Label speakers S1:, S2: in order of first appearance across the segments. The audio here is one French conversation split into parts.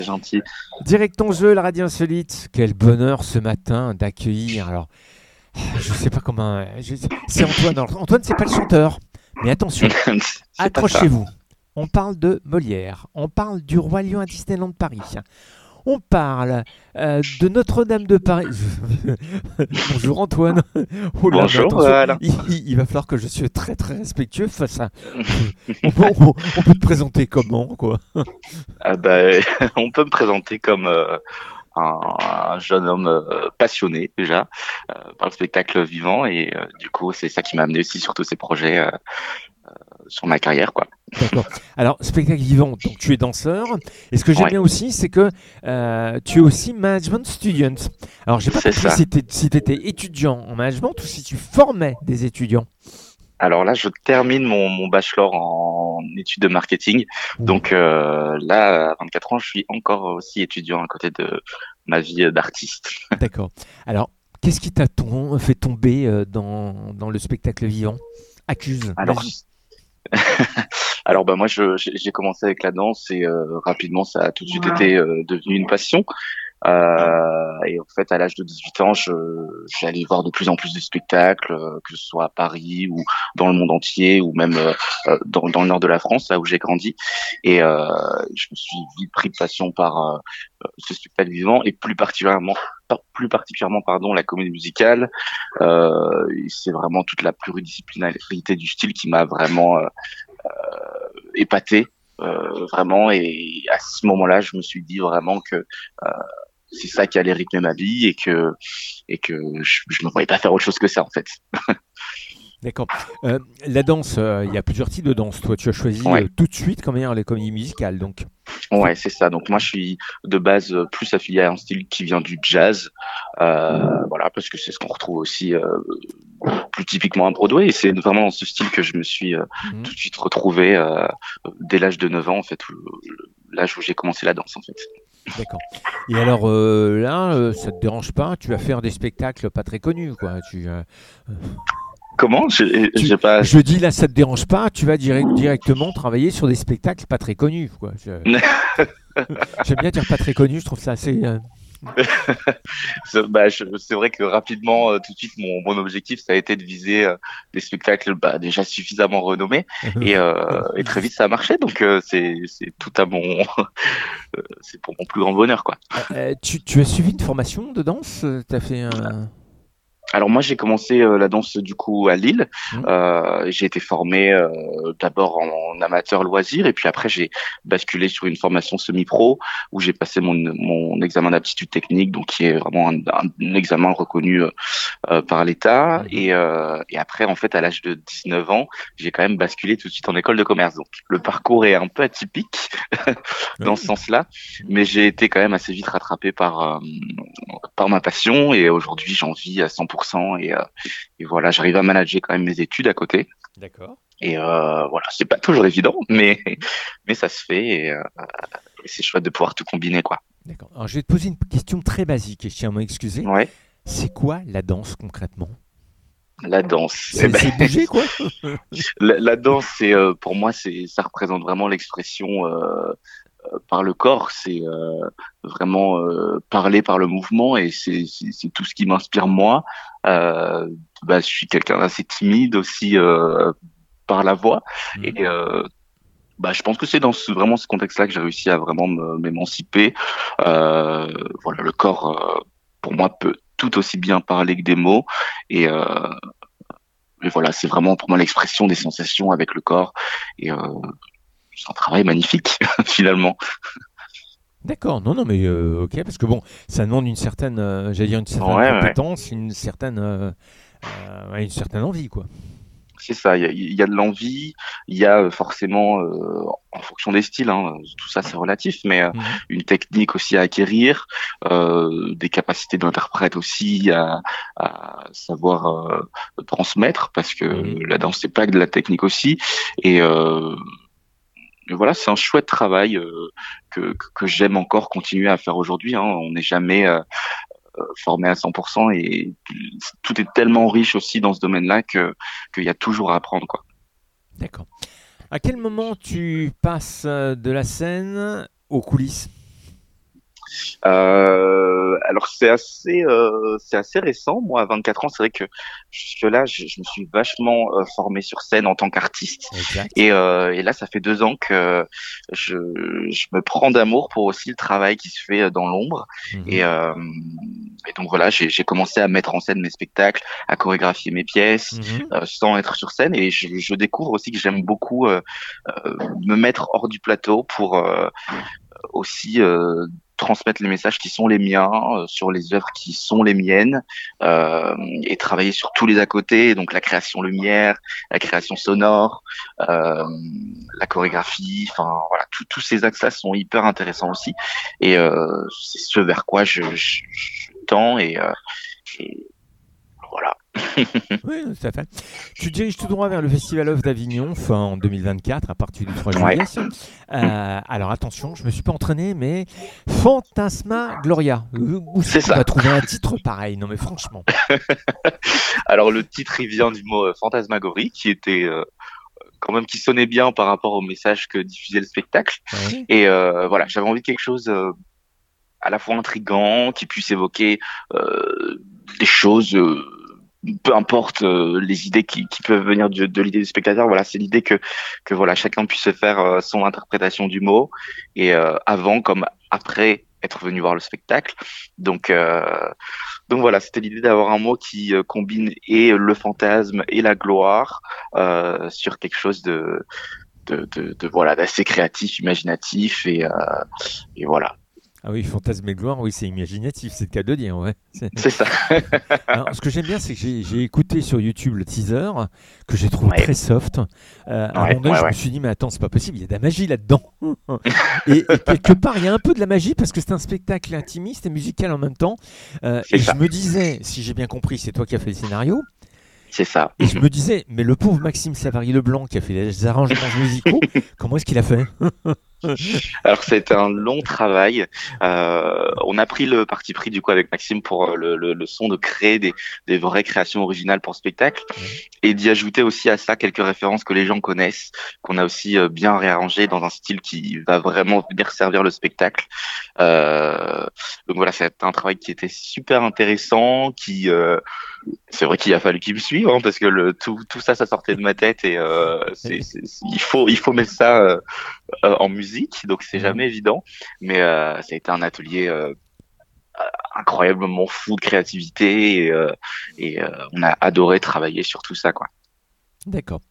S1: Gentil.
S2: Direct ton jeu, la radio insolite. Quel bonheur ce matin d'accueillir. Alors, je sais pas comment. C'est Antoine. Alors, Antoine, c'est pas le chanteur. Mais attention,
S1: C'est pas ça.
S2: accrochez-vous. On parle de Molière. On parle du Roi Lion à Disneyland Paris. On parle de Notre-Dame de Paris. Bonjour Antoine. Oh là, mais
S1: Bonjour,
S2: attention,
S1: Alain.
S2: il va falloir que je sois très très respectueux face à. On peut te présenter comment, quoi.
S1: Ah bah, on peut me présenter comme un jeune homme passionné déjà par le spectacle vivant et du coup c'est ça qui m'a amené aussi sur tous ces projets sur ma carrière quoi.
S2: D'accord. Alors, spectacle vivant, donc tu es danseur. Et ce que j'aime
S1: Ouais,
S2: bien aussi, c'est que tu es aussi management student. Alors, j'ai pas
S1: c'est
S2: compris
S1: ça.
S2: si tu étais étudiant en management ou si tu formais des étudiants.
S1: Alors là je termine mon bachelor en études de marketing.
S2: Ouh,
S1: Donc là à 24 ans je suis encore aussi étudiant à côté de ma vie d'artiste.
S2: d'accord. Alors, qu'est-ce qui t'a fait tomber dans le spectacle vivant? Accuse,
S1: Alors
S2: vas-y.
S1: alors bah moi j'ai commencé avec la danse et rapidement ça a tout de suite été devenu une passion. Et en fait, à l'âge de 18 ans, j'allais voir de plus en plus de spectacles, que ce soit à Paris ou dans le monde entier, ou même dans le nord de la France, là où j'ai grandi. Et je me suis vite pris de passion par ce spectacle vivant, et plus particulièrement, pardon, la comédie musicale. Et c'est vraiment toute la pluridisciplinarité du style qui m'a vraiment épaté. Vraiment, et à ce moment-là, je me suis dit vraiment que c'est ça qui allait rythmer ma vie et que je me voyais pas faire autre chose que ça en fait.
S2: D'accord. La danse, il y a plusieurs types de danse. Toi, tu as choisi
S1: Ouais,
S2: tout de suite comme meilleur les comédies musicales. Donc, c'est
S1: ouais, c'est ça. Donc moi je suis de base plus affilié à un style qui vient du jazz, voilà, parce que c'est ce qu'on retrouve aussi plus typiquement à Broadway. Et c'est vraiment dans ce style que je me suis
S2: Mhm.
S1: tout de suite retrouvé dès l'âge de 9 ans en fait, l'âge où j'ai commencé la danse en fait.
S2: D'accord. Et alors là, ça te dérange pas? Tu vas faire des spectacles pas très connus, quoi.
S1: Comment? J'ai pas.
S2: Je dis là, ça te dérange pas? Tu vas directement travailler sur des spectacles pas très connus, quoi. J'aime bien dire pas très connus. Je trouve ça assez.
S1: C'est vrai que rapidement, tout de suite, mon objectif, ça a été de viser des spectacles déjà suffisamment renommés et très vite ça a marché. Donc c'est tout à mon, c'est pour mon plus grand bonheur quoi.
S2: Tu as suivi une formation de danse? T'as fait un.
S1: Alors moi j'ai commencé la danse du coup à Lille.
S2: Hmm.
S1: J'ai été formé d'abord en amateur loisir et puis après j'ai basculé sur une formation semi-pro où j'ai passé mon examen d'aptitude technique donc qui est vraiment un examen reconnu par l'État
S2: Mhm.
S1: et après en fait à l'âge de 19 ans j'ai quand même basculé tout de suite en école de commerce donc le parcours est un peu atypique dans ce
S2: Oui.
S1: sens-là mais j'ai été quand même assez vite rattrapé par ma passion et aujourd'hui j'en vis à 100% et voilà, j'arrive à manager quand même mes études à côté
S2: D'accord.
S1: et voilà, c'est pas toujours évident mais ça se fait et c'est chouette de pouvoir tout combiner quoi.
S2: D'accord. Alors, je vais te poser une question très basique et je tiens à m'excuser.
S1: Ouais,
S2: C'est quoi la danse concrètement?
S1: la danse. Eh
S2: C'est
S1: ben
S2: c'est bouger, quoi?
S1: la danse c'est pour moi c'est ça représente vraiment l'expression par le corps, c'est vraiment parler par le mouvement et c'est tout ce qui m'inspire moi. Euh, je suis quelqu'un d'assez timide aussi par la voix
S2: Mhm.
S1: et je pense que c'est dans vraiment ce contexte-là que j'ai réussi à vraiment m'émanciper. Euh, voilà, le corps pour moi peut tout aussi bien parler que des mots et, euh, et voilà, c'est vraiment pour moi l'expression des sensations avec le corps et c'est un travail magnifique finalement.
S2: D'accord, non, non, mais ok, parce que bon, ça demande une certaine, j'allais dire une certaine
S1: Ouais, ouais.
S2: compétence, ouais, une certaine envie, quoi.
S1: C'est ça, il y a de l'envie, il y a forcément, en fonction des styles, hein, tout ça c'est relatif, mais
S2: Mhm.
S1: une technique aussi à acquérir, des capacités d'interprète aussi à savoir transmettre, parce que
S2: Mhm.
S1: la danse c'est pas que de la technique aussi, et, euh, et voilà, c'est un chouette travail que j'aime encore continuer à faire aujourd'hui. Hein. On n'est jamais formé à 100% et tout est tellement riche aussi dans ce domaine-là que qu'il y a toujours à apprendre, quoi.
S2: D'accord. À quel moment tu passes de la scène aux coulisses?
S1: Alors c'est assez récent. Moi, à 24 ans, c'est vrai que jusque là, je me suis vachement formé sur scène en tant qu'artiste.
S2: Exact.
S1: Et là, ça fait 2 ans que je, je me prends d'amour pour aussi le travail qui se fait dans l'ombre. Et,
S2: Mhm.
S1: euh, et donc voilà, j'ai commencé à mettre en scène mes spectacles, à chorégraphier mes pièces,
S2: Mhm.
S1: sans être sur scène. Et je découvre aussi que j'aime beaucoup me mettre hors du plateau pour aussi transmettre les messages qui sont les miens sur les œuvres qui sont les miennes et travailler sur tous les à côté, donc la création lumière, la création sonore, euh, la chorégraphie, enfin voilà, tous ces axes-là sont hyper intéressants aussi et c'est ce vers quoi je tends et voilà.
S2: Oui, tout à fait. Tu te diriges tout droit vers le Festival of d'Avignon, fin en 2024, à partir du 3
S1: Ouais,
S2: juillet. Alors attention, je me suis pas entraîné, mais Fantasma Gloria. Où c'est
S1: c'est
S2: qu'on
S1: ça.
S2: va trouver un titre pareil? Non mais franchement.
S1: Alors le titre il vient du mot fantasmagorie qui était quand même qui sonnait bien par rapport au message que diffusait le spectacle.
S2: Ouais.
S1: Et voilà, j'avais envie de quelque chose à la fois intrigant, qui puisse évoquer des choses, peu importe les idées qui peuvent venir de l'idée du spectateur. Voilà, c'est l'idée que voilà, chacun puisse se faire son interprétation du mot, et avant comme après être venu voir le spectacle. Donc, euh, donc voilà, c'était l'idée d'avoir un mot qui combine et le fantasme et la gloire sur quelque chose voilà d'assez créatif, imaginatif et voilà.
S2: Ah oui, Fantasme et Gloire, oui, c'est imaginatif, c'est le cas de dire, ouais.
S1: C'est ça.
S2: Alors, ce que j'aime bien, c'est que j'ai écouté sur YouTube le teaser, que j'ai trouvé
S1: Ouais,
S2: très soft. À un
S1: ouais,
S2: moment donné,
S1: ouais,
S2: je me
S1: ouais.
S2: suis dit, mais attends, c'est pas possible, il y a de la magie là-dedans. Et quelque part, il y a un peu de la magie parce que c'est un spectacle intimiste et musical en même temps.
S1: C'est
S2: Et je
S1: ça.
S2: me disais, si j'ai bien compris, c'est toi qui as fait le scénario.
S1: C'est ça.
S2: Et je me disais, mais le pauvre Maxime Savary-Leblanc qui a fait les arrangements musicaux, comment est-ce qu'il a fait?
S1: Alors, c'était un long travail. On a pris le parti pris du coup avec Maxime pour le son de créer des vraies créations originales pour spectacle
S2: Ouais.
S1: et d'y ajouter aussi à ça quelques références que les gens connaissent, qu'on a aussi bien réarrangé dans un style qui va vraiment venir servir le spectacle. Donc voilà, c'est un travail qui était super intéressant, qui c'est vrai qu'il a fallu qu'il me suive hein, parce que tout ça, ça sortait de ma tête et il faut mettre ça en musique, donc c'est
S2: Mhm.
S1: jamais évident. Mais ça a été un atelier incroyablement fou de créativité et on a adoré travailler sur tout ça, quoi.
S2: D'accord.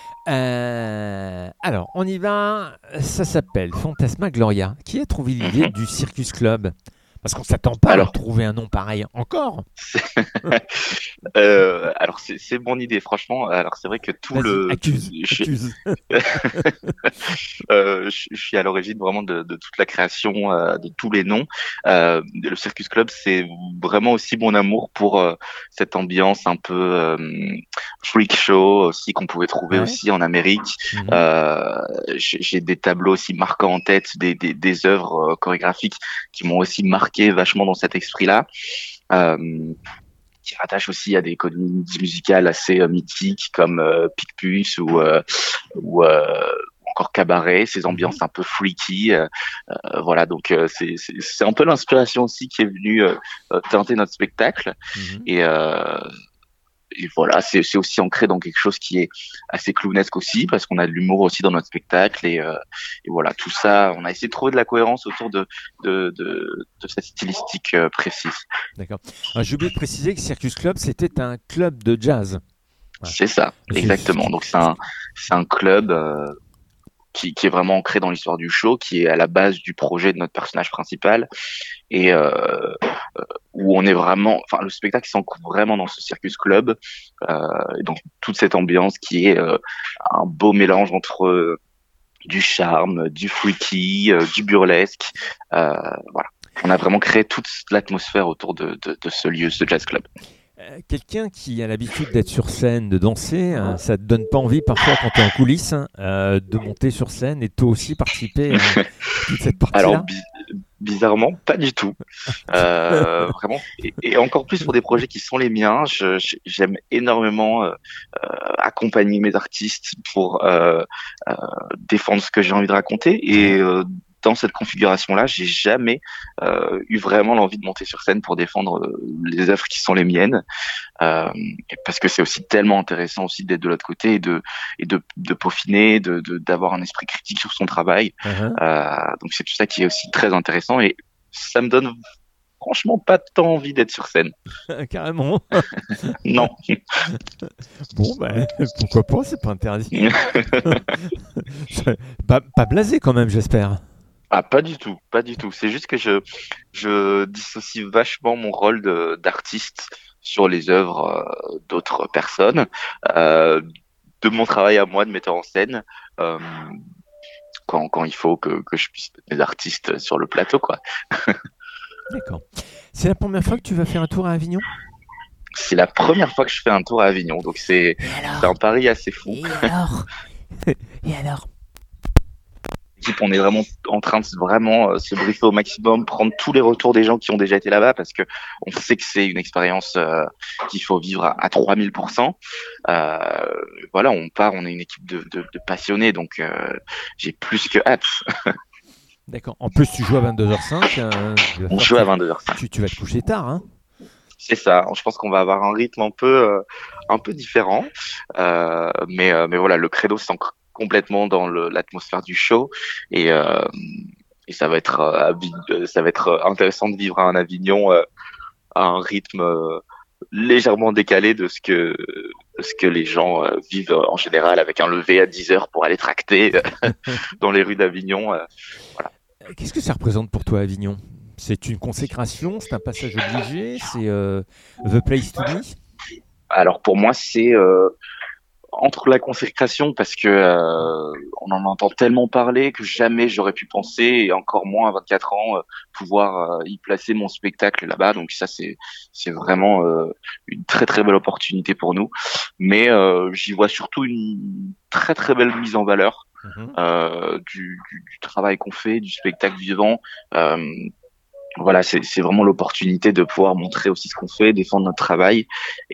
S2: Alors, on y va. Ça s'appelle Fantasma Gloria. Qui a trouvé l'idée
S1: Mhm.
S2: du Circus Club? Parce qu'on s'attend pas à
S1: Alors,
S2: trouver un nom pareil encore.
S1: alors c'est mon idée, franchement. Alors c'est vrai que
S2: Vas-y, accuse,
S1: je,
S2: accuse.
S1: je suis à l'origine vraiment de toute la création, de tous les noms. Le Circus Club, c'est vraiment aussi mon amour pour cette ambiance un peu freak show aussi qu'on pouvait trouver
S2: Ouais.
S1: aussi en Amérique.
S2: Mhm.
S1: Euh, j'ai des tableaux aussi marquants en tête, des œuvres chorégraphiques qui m'ont aussi marqué vachement dans cet esprit-là. Euh, qui rattache aussi à des comédies musicales assez mythiques comme Picpus ou encore Cabaret, ces
S2: Mhm.
S1: ambiances un peu freaky. Voilà, donc c'est un peu l'inspiration aussi qui est venue teinter notre spectacle.
S2: Mhm.
S1: Et, euh, et voilà, c'est aussi ancré dans quelque chose qui est assez clownesque aussi, parce qu'on a de l'humour aussi dans notre spectacle. Et voilà, tout ça, on a essayé de trouver de la cohérence autour de cette stylistique précise.
S2: D'accord. Alors, j'ai oublié de préciser que Circus Club, c'était un club de jazz. Voilà.
S1: C'est ça,
S2: C'est ce
S1: exactement.
S2: qui-
S1: Donc
S2: ce qui-
S1: c'est un club qui est vraiment ancré dans l'histoire du show, qui est à la base du projet de notre personnage principal et où on est vraiment, enfin le spectacle s'ancre vraiment dans ce circus club et donc toute cette ambiance qui est un beau mélange entre du charme, du freaky, du burlesque, voilà. On a vraiment créé toute l'atmosphère autour de ce lieu, ce jazz club.
S2: Quelqu'un qui a l'habitude d'être sur scène, de danser, ça te donne pas envie parfois quand tu es en coulisses de monter sur scène et toi aussi participer à toute cette
S1: Alors
S2: partie-là?
S1: bizarrement, pas du tout. Vraiment, et encore plus pour des projets qui sont les miens. J'aime énormément accompagner mes artistes pour défendre ce que j'ai envie de raconter. Et dans cette configuration-là, j'ai jamais eu vraiment l'envie de monter sur scène pour défendre les œuvres qui sont les miennes, parce que c'est aussi tellement intéressant aussi d'être de l'autre côté et de peaufiner, d'avoir un esprit critique sur son travail. Donc c'est tout ça qui est aussi très intéressant et ça me donne franchement pas tant envie d'être sur scène.
S2: Carrément.
S1: Non.
S2: Bon, ben, pourquoi pas, c'est pas interdit. Pas blasé quand même, j'espère.
S1: Ah, pas du tout, pas du tout. C'est juste que je dissocie vachement mon rôle d'artiste sur les œuvres d'autres personnes, euh, de mon travail à moi de metteur en scène, euh, quand il faut que je puisse mettre mes artistes sur le plateau, quoi.
S2: D'accord. C'est la première fois que tu vas faire un tour à Avignon?
S1: C'est la première fois que je fais un tour à Avignon, donc c'est un pari assez fou.
S2: Et alors? Et alors?
S1: On est vraiment en train de vraiment se briefer au maximum, prendre tous les retours des gens qui ont déjà été là-bas, parce que on sait que c'est une expérience qu'il faut vivre à 3000%. Voilà, on part, on est une équipe de passionnés, donc j'ai plus que hâte.
S2: D'accord. En plus, tu joues à 22h05.
S1: On joue à 22h05.
S2: Tu vas te coucher tard, hein?
S1: C'est ça. Je pense qu'on va avoir un rythme un peu différent, mais voilà, le credo s'ancre complètement dans l'atmosphère du show et ça va être intéressant de vivre à un Avignon à un rythme légèrement décalé de ce que les gens vivent en général avec un lever à 10h pour aller tracter dans les rues d'Avignon. Voilà.
S2: Qu'est-ce que ça représente pour toi, Avignon? C'est une consécration, c'est un passage obligé, c'est the place to be?
S1: Alors pour moi, c'est entre la consécration parce que on en entend tellement parler que jamais j'aurais pu penser, et encore moins à 24 ans, pouvoir y placer mon spectacle là-bas. Donc ça, c'est vraiment une très très belle opportunité pour nous. Mais j'y vois surtout une très très belle mise en valeur du travail qu'on fait, du spectacle vivant. Voilà, c'est vraiment l'opportunité de pouvoir montrer aussi ce qu'on fait, défendre notre travail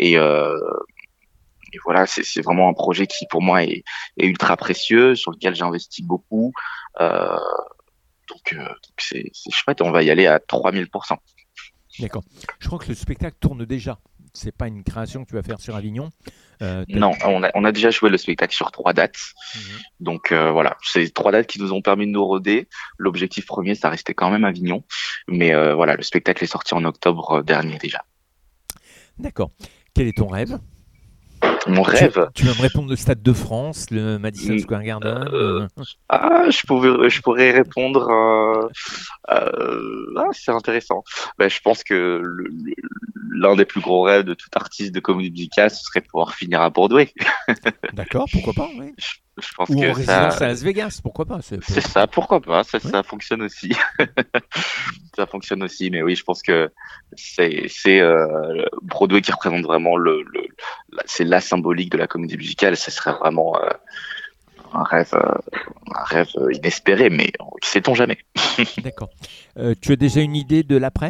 S1: et voilà, c'est vraiment un projet qui pour moi est ultra précieux, sur lequel j'ai investi beaucoup. Euh, donc c'est chouette, on va y aller à 3000%.
S2: D'accord. Je crois que le spectacle tourne déjà. C'est pas une création que tu vas faire sur Avignon.
S1: Non, on a déjà joué le spectacle sur 3 dates. Donc voilà, c'est 3 dates qui nous ont permis de nous roder. L'objectif premier, ça restait quand même Avignon. Mais voilà, le spectacle est sorti en octobre dernier déjà.
S2: D'accord. Quel est ton rêve?
S1: Mon rêve.
S2: Tu vas me répondre le Stade de France, le Madison Square Garden.
S1: Je pourrais répondre. C'est intéressant. Ben, je pense que l'un des plus gros rêves de tout artiste de comédie musicale, ce serait de pouvoir finir à Broadway.
S2: D'accord, pourquoi pas, oui.
S1: Je pense
S2: Ou
S1: que
S2: en résidence à Las Vegas, pourquoi pas.
S1: C'est ça, pourquoi pas. Ça fonctionne aussi. Ça fonctionne aussi, mais oui, je pense que c'est Broadway qui représente vraiment c'est la symbolique de la comédie musicale. Ce serait vraiment un rêve inespéré, mais sait-on jamais.
S2: D'accord. Tu as déjà une idée de l'après?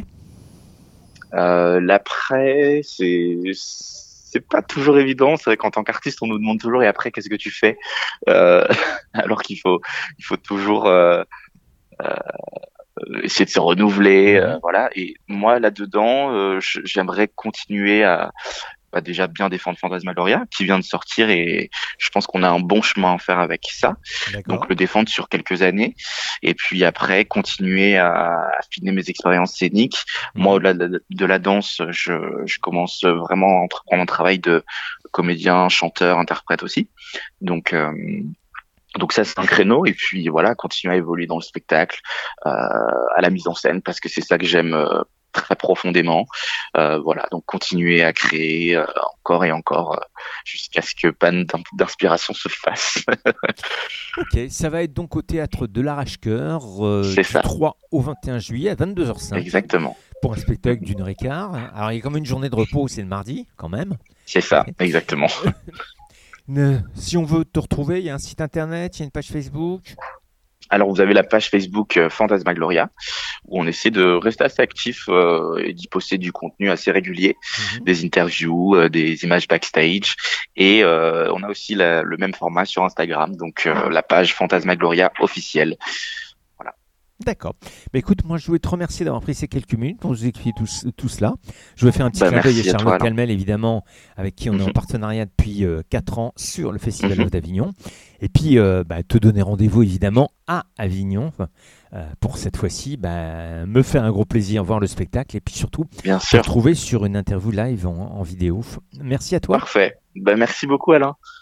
S1: L'après, c'est pas toujours évident. C'est vrai qu'en tant qu'artiste, on nous demande toujours et après, qu'est-ce que tu fais? Alors qu'il faut toujours essayer de se renouveler, voilà. Et moi, là-dedans, j'aimerais continuer à déjà bien défendre Fantasmagoria, qui vient de sortir, et je pense qu'on a un bon chemin à faire avec ça. Donc le défendre sur quelques années, et puis après continuer à affiner mes expériences scéniques. Moi, au-delà de la danse, je commence vraiment à entreprendre un travail de comédien, chanteur, interprète aussi. Donc ça, c'est un créneau, et puis voilà, continuer à évoluer dans le spectacle, à la mise en scène, parce que c'est ça que j'aime très profondément. Voilà, donc continuer à créer encore et encore jusqu'à ce que panne d'inspiration se fasse.
S2: Ok, ça va être donc au théâtre de l'Arrache-Cœur du 3 au 21 juillet à 22h05.
S1: Exactement.
S2: Pour un spectacle d'1h15. Alors il y a comme une journée de repos, c'est le mardi quand même.
S1: C'est ça, exactement.
S2: Si on veut te retrouver, il y a un site internet, il y a une page Facebook.
S1: Alors, vous avez la page Facebook Fantasmagoria, où on essaie de rester assez actif et d'y poster du contenu assez régulier, des interviews, des images backstage, et on a aussi le même format sur Instagram, donc la page Fantasmagoria officielle. Voilà.
S2: D'accord. Mais écoute, moi je voulais te remercier d'avoir pris ces quelques minutes pour nous expliquer tout cela. Je veux faire un petit
S1: Bah,
S2: clin d'œil à
S1: merci à toi,
S2: Charlotte
S1: Alain.
S2: Calmel, évidemment, avec qui on est en
S1: Mhm,
S2: partenariat depuis 4 ans sur le Festival
S1: mhm.
S2: Love d'Avignon. Et puis te donner rendez-vous évidemment à Avignon pour cette fois-ci me faire un gros plaisir voir le spectacle et puis surtout
S1: Bien
S2: te
S1: sûr.
S2: retrouver sur une interview live en vidéo. Merci à toi.
S1: Parfait. Bah, merci beaucoup, Alain.